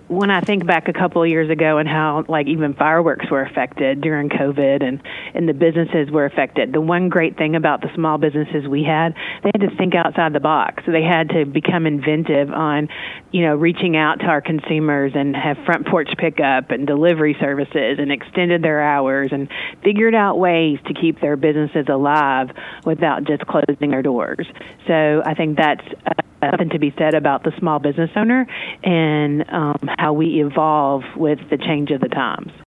when I think back a couple of years ago and how like even fireworks were affected during COVID and the businesses were affected, the one great thing about the small businesses we had, they had to think outside the box. So they had to become inventive on, reaching out to our consumers and have front porch pickup and delivery services and extended their hours and figured out ways to keep their businesses alive without just closing their doors. So I think that's something to be said about the small business owner and how we evolve with the change of the times.